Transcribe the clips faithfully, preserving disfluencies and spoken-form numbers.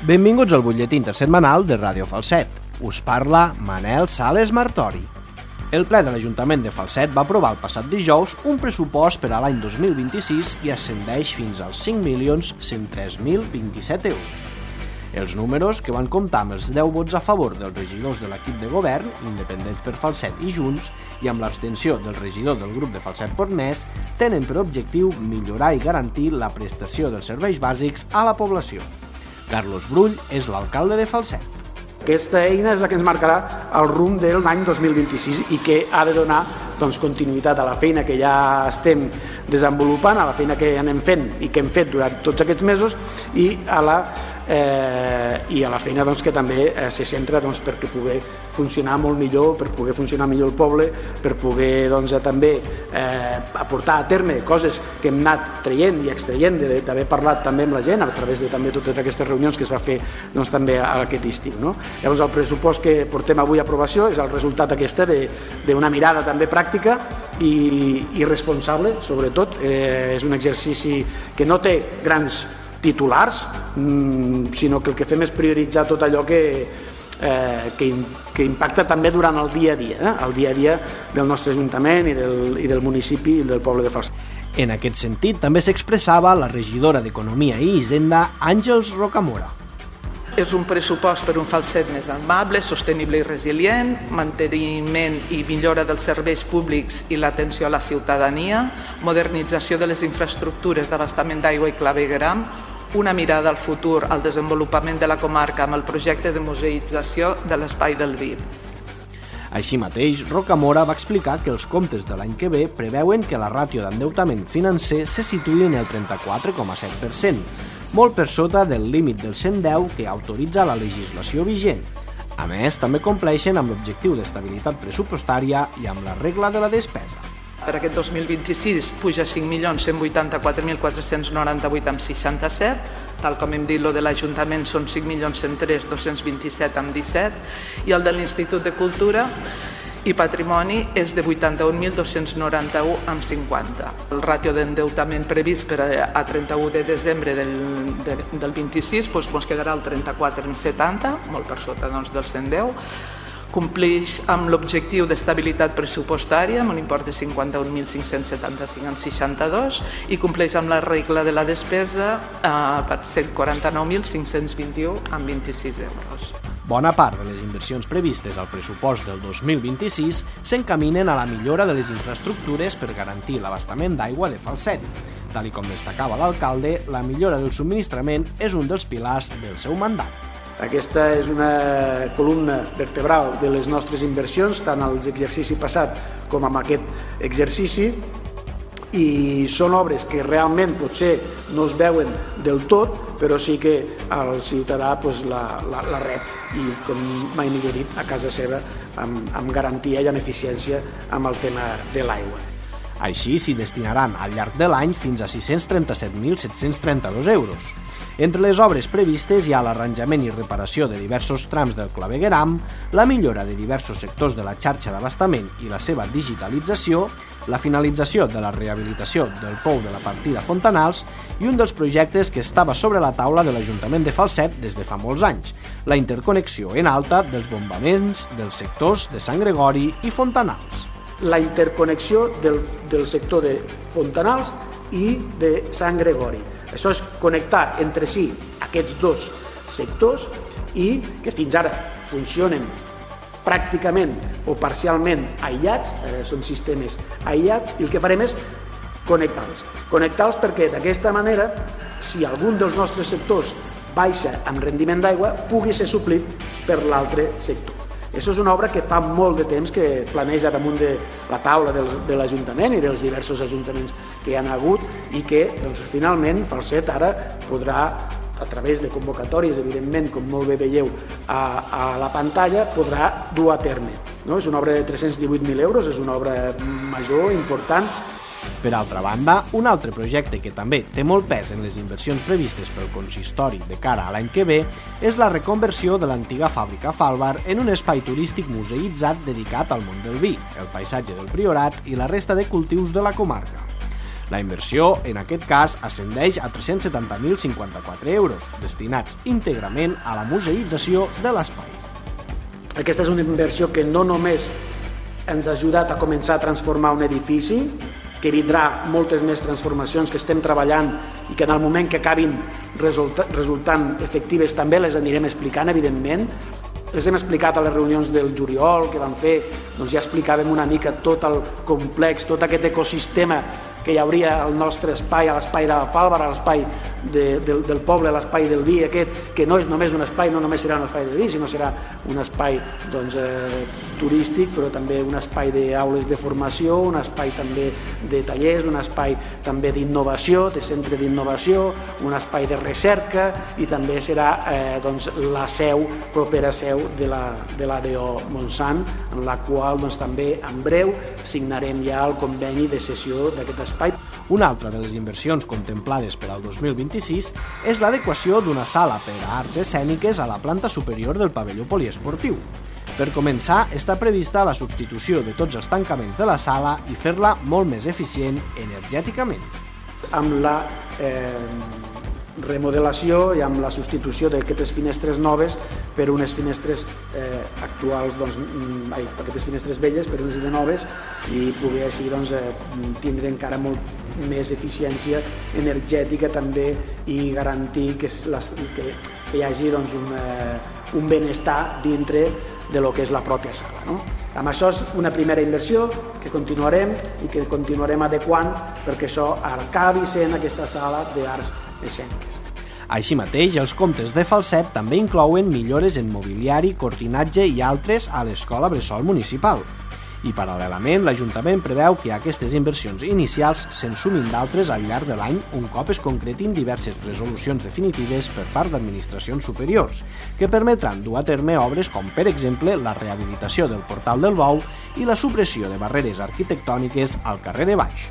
Benvinguts al butlletí intersetmanal de Ràdio Falset. Us parla Manel Sales Martori. El ple de l'Ajuntament de Falset va aprovar el passat dijous un pressupost per a l'any dos mil vint-i-sis i ascendeix fins als cinc milions cent tres mil vint-i-set euros. Els números, que van comptar amb els deu vots a favor dels regidors de l'equip de govern, Independents per Falset i Junts, i amb l'abstenció del regidor del grup de Falset-Portnès, tenen per objectiu millorar i garantir la prestació dels serveis bàsics a la població. Carlos Brull és l'alcalde de Falset. Aquesta eina és la que ens marcarà el rumb de l'any dos mil vint-i-sis i que ha de donar doncs, continuïtat a la feina que ja estem desenvolupant, a la feina que anem fent i que hem fet durant tots aquests mesos i a la, eh, i a la feina doncs, que també eh, se centra doncs, perquè pugui funcionar molt millor, per poder funcionar millor el poble, per poder doncs, també eh, aportar a terme coses que hem anat traient i extraient d'haver parlat també amb la gent a través de també totes aquestes reunions que es va fer doncs, també a aquest estiu. No? Llavors el pressupost que portem avui a aprovació és el resultat aquesta d'una mirada també pràctica i, i responsable, sobretot. Eh, és un exercici que no té grans titulars, mmm, sinó que el que fem és prioritzar tot allò que, eh, que, que impacta també durant el dia a dia, eh? el dia a dia del nostre Ajuntament i del, i del municipi i del poble de Falset. En aquest sentit, també s'expressava la regidora d'Economia i Hisenda, Àngels Rocamora. És un pressupost per un Falset més amable, sostenible i resilient, manteniment i millora dels serveis públics i l'atenció a la ciutadania, modernització de les infraestructures d'abastament d'aigua i clavegueram, una mirada al futur, al desenvolupament de la comarca amb el projecte de museïtzació de l'Espai del Vi. Així mateix, Rocamora va explicar que els comptes de l'any que ve preveuen que la ràtio d'endeutament financer se situï en el trenta-quatre coma set per cent, molt per sota del límit del cent deu que autoritza la legislació vigent. A més, també compleixen amb l'objectiu d'estabilitat pressupostària i amb la regla de la despesa. Per aquest dos mil vint-i-sis puja cinc milions cent vuitanta-quatre mil quatre-cents noranta-vuit coma seixanta-set, tal com hem dit, el de l'Ajuntament són cinc milions cent tres mil dos-cents vint-i-set coma disset i el de l'Institut de Cultura i Patrimoni és de vuitanta-un mil dos-cents noranta-u coma cinquanta. El ràtio d'endeutament previst per a trenta-u de desembre del, de, del vint-i-sis doncs, ens quedarà el trenta-quatre coma setanta, molt per sota doncs, del cent deu. Compleix amb l'objectiu d'estabilitat pressupostària amb un import de cinquanta-un mil cinc-cents setanta-cinc coma seixanta-dos i compleix amb la regla de la despesa eh, per cent quaranta-nou mil cinc-cents vint-i-u coma vint-i-sis euros. Bona part de les inversions previstes al pressupost del dos mil vint-i-sis s'encaminen a la millora de les infraestructures per garantir l'abastament d'aigua de Falset. Tal com destacava l'alcalde, la millora del subministrament és un dels pilars del seu mandat. Aquesta és una columna vertebral de les nostres inversions, tant als exercici passat com en aquest exercici, i són obres que realment potser no es veuen del tot, però sí que el ciutadà pues, la, la, la rep i, com mai millor dit, a casa seva amb, amb garantia i amb eficiència amb el tema de l'aigua. Així s'hi destinaran al llarg de l'any fins a sis-cents trenta-set mil set-cents trenta-dos euros. Entre les obres previstes hi ha l'arranjament i reparació de diversos trams del clavegueram, la millora de diversos sectors de la xarxa d'abastament i la seva digitalització, la finalització de la rehabilitació del pou de la partida Fontanals i un dels projectes que estava sobre la taula de l'Ajuntament de Falset des de fa molts anys, la interconnexió en alta dels bombaments dels sectors de Sant Gregori i Fontanals. La interconnexió del, del sector de Fontanals i de Sant Gregori. Això és connectar entre si aquests dos sectors i que fins ara funcionen pràcticament o parcialment aïllats, eh, són sistemes aïllats, i el que farem és connectar-los. Connectar-los perquè d'aquesta manera, si algun dels nostres sectors baixa amb rendiment d'aigua, pugui ser suplit per l'altre sector. Això és una obra que fa molt de temps que planeja damunt de la taula del, de l'Ajuntament i dels diversos ajuntaments que hi ha hagut i que doncs, finalment Falset ara podrà, a través de convocatòries, evidentment, com molt bé veieu a, a la pantalla, podrà dur a terme. No? És una obra de tres-cents divuit mil euros, és una obra major, important. Per altra banda, un altre projecte que també té molt pes en les inversions previstes pel consistori de cara a l'any que ve és la reconversió de l'antiga fàbrica Falbar en un espai turístic museïtzat dedicat al món del vi, el paisatge del Priorat i la resta de cultius de la comarca. La inversió, en aquest cas, ascendeix a tres-cents setanta mil cinquanta-quatre euros, destinats íntegrament a la museïtzació de l'espai. Aquesta és una inversió que no només ens ha ajudat a començar a transformar un edifici, que vindrà moltes més transformacions que estem treballant i que en el moment que acabin resulta, resultant efectives també les anirem explicant, evidentment. Les hem explicat a les reunions del juliol que vam fer, doncs ja explicàvem una mica tot el complex, tot aquest ecosistema que hi hauria al nostre espai, a l'espai de l'Alfàlbar, a l'espai de, del, del poble, a l'espai del vi aquest, que no és només un espai, no només serà un espai de vi, sinó serà un espai doncs, eh, turístic, però també un espai d'aules de formació, un espai també de tallers, un espai també d'innovació, de centre d'innovació, un espai de recerca i també serà eh, doncs, la seu, propera seu de la, de la D O Montsant, en la qual doncs, també en breu signarem ja el conveni de cessió d'aquest espai. Una altra de les inversions contemplades per al dos mil vint-i-sis és l'adequació d'una sala per a arts escèniques a la planta superior del pavelló poliesportiu. Per començar, està prevista la substitució de tots els tancaments de la sala i fer-la molt més eficient energèticament. Amb la eh, remodelació i amb la substitució d'aquestes finestres noves per unes finestres eh, actuals, doncs, ai, aquestes finestres velles per unes de noves i poder així doncs, eh, tindre encara molt més eficiència energètica també i garantir que, les, que, que hi hagi doncs, un, eh, un benestar dintre de lo que és la pròpia sala. No? Amb això és una primera inversió que continuarem i que continuarem adequant perquè això acabi sent aquesta sala d'arts escèniques. Així mateix, els comptes de Falset també inclouen millores en mobiliari, cortinatge i altres a l'escola bressol municipal. I paral·lelament, l'Ajuntament preveu que aquestes inversions inicials se'n sumin d'altres al llarg de l'any un cop es concretin diverses resolucions definitives per part d'administracions superiors, que permetran dur a terme obres com, per exemple, la rehabilitació del Portal del Bou i la supressió de barreres arquitectòniques al carrer de Baix.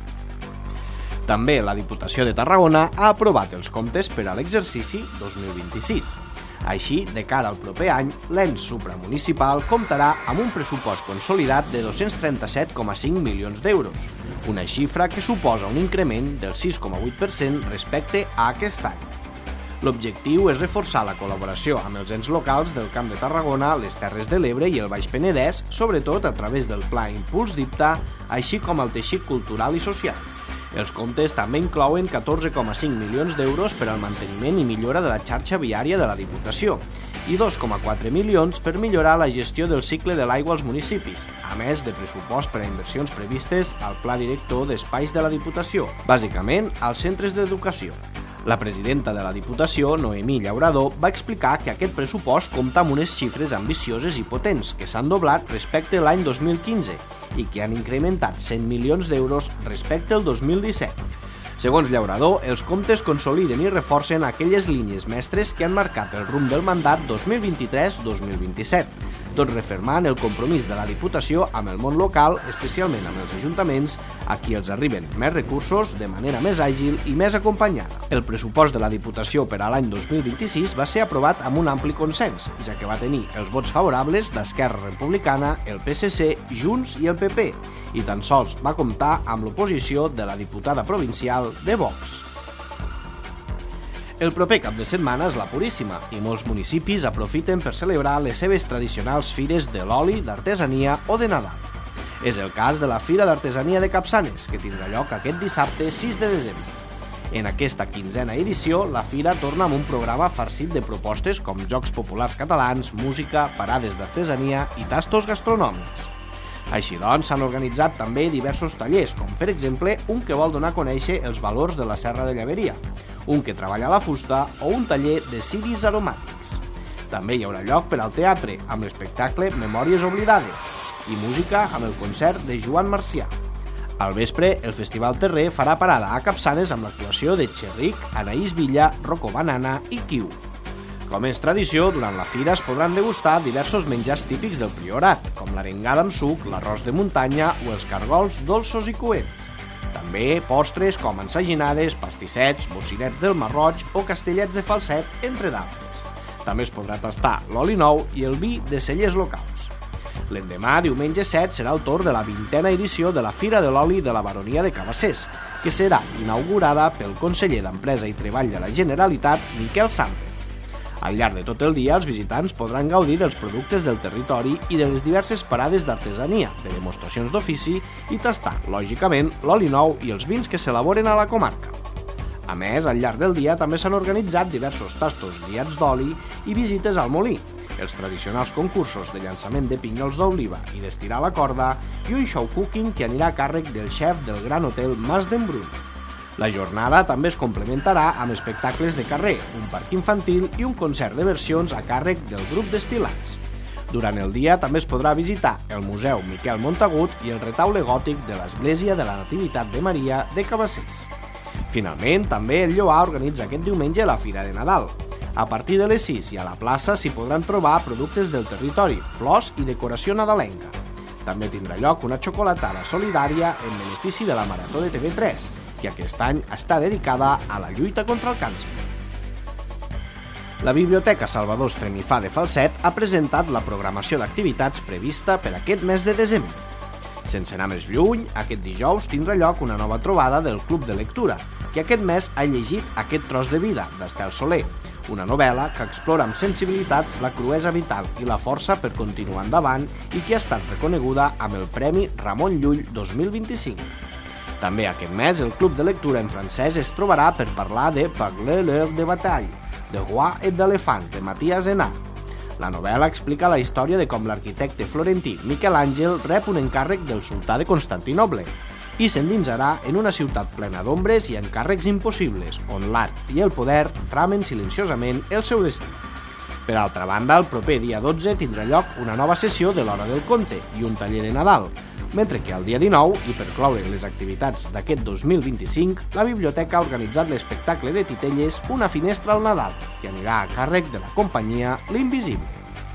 També la Diputació de Tarragona ha aprovat els comptes per a l'exercici dos mil vint-i-sis. Així, de cara al proper any, l'ens supramunicipal comptarà amb un pressupost consolidat de dos-cents trenta-set coma cinc milions d'euros, una xifra que suposa un increment del sis coma vuit per cent respecte a aquest any. L'objectiu és reforçar la col·laboració amb els ens locals del Camp de Tarragona, les Terres de l'Ebre i el Baix Penedès, sobretot a través del Pla Impuls d'Ipta, així com el teixit cultural i social. Els comptes també inclouen catorze coma cinc milions d'euros per al manteniment i millora de la xarxa viària de la Diputació i dos coma quatre milions per millorar la gestió del cicle de l'aigua als municipis, a més de pressupost per a inversions previstes al Pla Director d'Espais de la Diputació, bàsicament als centres d'educació. La presidenta de la Diputació, Noemí Llaurador, va explicar que aquest pressupost compta amb unes xifres ambicioses i potents que s'han doblat respecte a l'any dos mil quinze i que han incrementat cent milions d'euros respecte al dos mil disset. Segons Llaurador, els comptes consoliden i reforcen aquelles línies mestres que han marcat el rumb del mandat dos mil vint-i-tres dos mil vint-i-set, tot refermant el compromís de la Diputació amb el món local, especialment amb els ajuntaments, a qui els arriben més recursos de manera més àgil i més acompanyada. El pressupost de la Diputació per a l'any dos mil vint-i-sis va ser aprovat amb un ampli consens, ja que va tenir els vots favorables d'Esquerra Republicana, el P S C, Junts i el P P, i tan sols va comptar amb l'oposició de la diputada provincial de Vox. El proper cap de setmana és la Puríssima i molts municipis aprofiten per celebrar les seves tradicionals fires de l'oli, d'artesania o de Nadal. És el cas de la Fira d'Artesania de Capçanes, que tindrà lloc aquest dissabte sis de desembre. En aquesta quinzena edició, la Fira torna amb un programa farcit de propostes com jocs populars catalans, música, parades d'artesania i tastos gastronòmics. Així doncs, s'han organitzat també diversos tallers, com per exemple un que vol donar a conèixer els valors de la Serra de Llaveria, un que treballa la fusta o un taller de ciris aromàtics. També hi haurà lloc per al teatre, amb l'espectacle Memòries Oblidades, i música amb el concert de Joan Marcià. Al vespre, el Festival Terrer farà parada a Capçanes amb l'actuació de Xerric, Anaïs Villa, Rocco Banana i Kiu. Com és tradició, durant la fira es podran degustar diversos menjars típics del Priorat, com l'arengada amb suc, l'arròs de muntanya o els cargols dolços i coents. També postres com ensaginades, pastissets, bocinets del Marroig o castellets de Falset, entre d'altres. També es podrà tastar l'oli nou i el vi de cellers locals. L'endemà, diumenge set, serà el torn de la vintena edició de la Fira de l'Oli de la Baronia de Cabassers, que serà inaugurada pel conseller d'Empresa i Treball de la Generalitat, Miquel Samper. Al llarg de tot el dia, els visitants podran gaudir dels productes del territori i de les diverses parades d'artesania, de demostracions d'ofici i tastar, lògicament, l'oli nou i els vins que s'elaboren a la comarca. A més, al llarg del dia també s'han organitzat diversos tastos guiats d'oli i visites al molí, els tradicionals concursos de llançament de pinyols d'oliva i d'estirar la corda i un show cooking que anirà a càrrec del xef del Gran Hotel Mas d'Embrun. La jornada també es complementarà amb espectacles de carrer, un parc infantil i un concert de versions a càrrec del grup Destil·lats. Durant el dia també es podrà visitar el Museu Miquel Montagut i el retaule gòtic de l'Església de la Nativitat de Maria de Cabassers. Finalment, també el Lloar organitza aquest diumenge la Fira de Nadal. A partir de les sis i a la plaça s'hi podran trobar productes del territori, flors i decoració nadalenca. També tindrà lloc una xocolatada solidària en benefici de la Marató de T V tres, que aquest any està dedicada a la lluita contra el càncer. La Biblioteca Salvador Estremifà de Falset ha presentat la programació d'activitats prevista per aquest mes de desembre. Sense anar més lluny, aquest dijous tindrà lloc una nova trobada del Club de Lectura, que aquest mes ha llegit Aquest tros de vida, d'Estel Soler, una novel·la que explora amb sensibilitat la cruesa vital i la força per continuar endavant i que ha estat reconeguda amb el Premi Ramon Llull dos mil vint-i-cinc. També aquest mes el Club de Lectura en francès es trobarà per parlar de Parler l'heure de bataille, de Rois et d'éléphants, de Mathias Hénard. La novel·la explica la història de com l'arquitecte florentí Miquel Àngel rep un encàrrec del sultà de Constantinoble i s'endinsarà en una ciutat plena d'ombres i encàrrecs impossibles, on l'art i el poder tramen silenciosament el seu destí. Per altra banda, el proper dia dotze tindrà lloc una nova sessió de l'Hora del Conte i un taller de Nadal, mentre que el dia dinou, i per cloure les activitats d'aquest dos mil vint-i-cinc, la biblioteca ha organitzat l'espectacle de titelles Una finestra al Nadal, que anirà a càrrec de la companyia L'Invisible.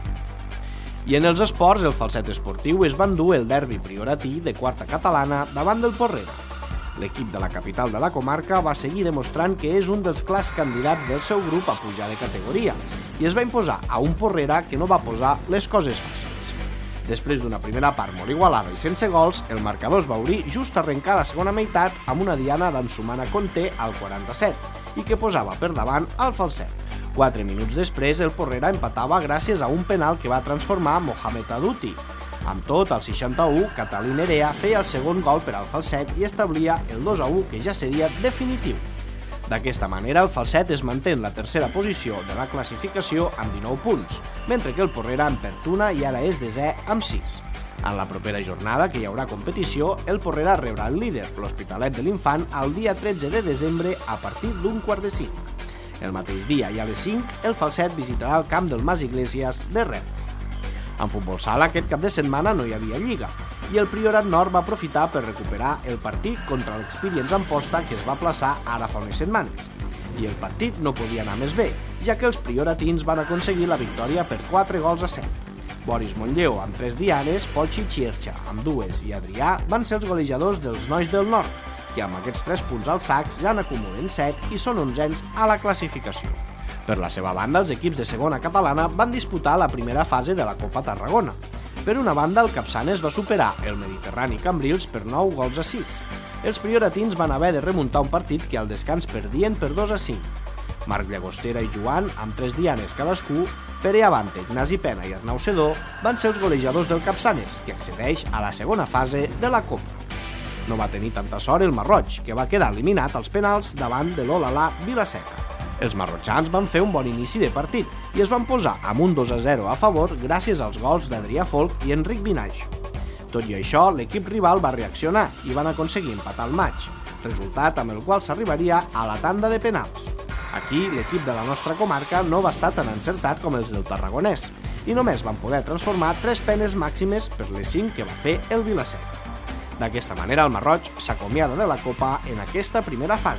I en els esports, el Falset Esportiu es va endur el derbi prioratí de quarta catalana davant del Porrera. L'equip de la capital de la comarca va seguir demostrant que és un dels clars candidats del seu grup a pujar de categoria i es va imposar a un Porrera que no va posar les coses fàcils. Després d'una primera part molt igualada i sense gols, el marcador es va obrir just a arrencar la segona meitat amb una diana d'Ansumana Conté al quaranta-set i que posava per davant al Falset. Quatre minuts després, el Porrera empatava gràcies a un penal que va transformar Mohamed Aduti. Amb tot, al seixanta-u, Catalí Nerea feia el segon gol per al Falset i establia el dos a u que ja seria definitiu. D'aquesta manera, el Falset es manté en la tercera posició de la classificació amb dinou punts, mentre que el Porrera en perd una i ara és desè amb sis. En la propera jornada, que hi haurà competició, el Porrera rebrà el líder, l'Hospitalet de l'Infant, el dia tretze de desembre a partir d'un quart de cinc. El mateix dia i a les cinc, el Falset visitarà el camp del Mas Iglesias de Reus. En futbol sala, aquest cap de setmana no hi havia lliga, i el Priorat Nord va aprofitar per recuperar el partit contra l'Experience Amposta que es va plaçar ara fa unes setmanes. I el partit no podia anar més bé, ja que els prioratins van aconseguir la victòria per quatre gols a set. Boris Montlleó amb tres dianes, Pochi Chiercha amb dues i Adrià van ser els golejadors dels nois del Nord, que amb aquests tres punts als sacs ja n'acumulen set i són onzens a la classificació. Per la seva banda, els equips de segona catalana van disputar la primera fase de la Copa Tarragona. Per una banda, el Capçanes va superar el Mediterrani Cambrils per nou gols a sis. Els prioratins van haver de remuntar un partit que al descans perdien per dos a cinc. Marc Llagostera i Joan, amb tres dianes cadascú, Pere Avante, Ignasi Pena i Arnau Sedó, van ser els golejadors del Capçanes, que accedeix a la segona fase de la Copa. No va tenir tanta sort el Marroig, que va quedar eliminat als penals davant de l'Olalà Vilaseca. Els marrotxans van fer un bon inici de partit i es van posar amb un dos a zero a favor gràcies als gols d'Adrià Folk i Enric Vinaix. Tot i això, l'equip rival va reaccionar i van aconseguir empatar el maig, resultat amb el qual s'arribaria a la tanda de penals. Aquí, l'equip de la nostra comarca no va estar tan encertat com els del Tarragonès i només van poder transformar tres penes màximes per les cinc que va fer el Vilaseca. D'aquesta manera, el Marroig s'acomiada de la Copa en aquesta primera fase.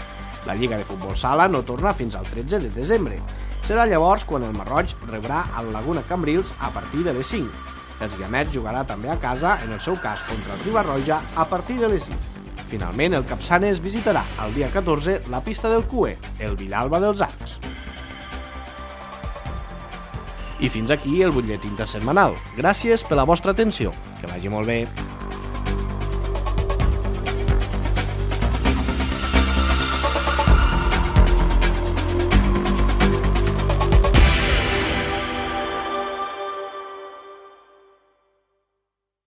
La Lliga de Futbol Sala no torna fins al tretze de desembre. Serà llavors quan el Marroig rebrà el Laguna Cambrils a partir de les cinc. Els Guiamets jugarà també a casa, en el seu cas contra el Riba-roja, a partir de les sis. Finalment, el Capçanes visitarà el dia catorze la pista del Cue, el Villalba dels Arcs. I fins aquí el butlletí intersetmanal. Gràcies per la vostra atenció. Que vagi molt bé.